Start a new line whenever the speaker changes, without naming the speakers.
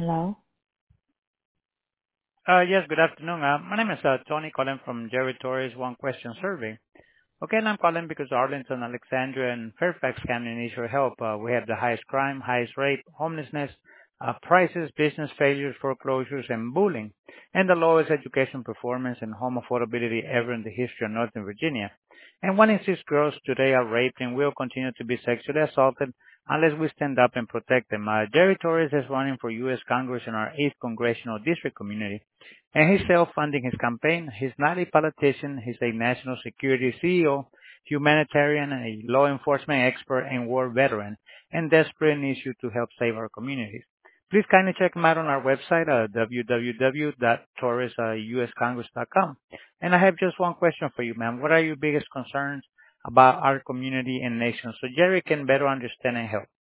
Hello?
Yes, good afternoon. My name is Tony calling from Jerry Torres One Question Survey. Okay, and I'm calling because Arlington, Alexandria, and Fairfax County needs your help. We have the highest crime, highest rape, homelessness, prices, business failures, foreclosures, and bullying, and the lowest education performance and home affordability ever in the history of Northern Virginia. And 1 in 6 girls today are raped and will continue to be sexually assaulted unless we stand up and protect them. Jerry Torres is running for U.S. Congress in our 8th Congressional District community, and he's self-funding his campaign. He's not a politician. He's a national security CEO, humanitarian, a law enforcement expert, and war veteran, and desperate in issue to help save our communities. Please kindly check him out on our website, www.torresuscongress.com. And I have just one question for you, ma'am. What are your biggest concerns about our community and nation so Jerry can better understand and help?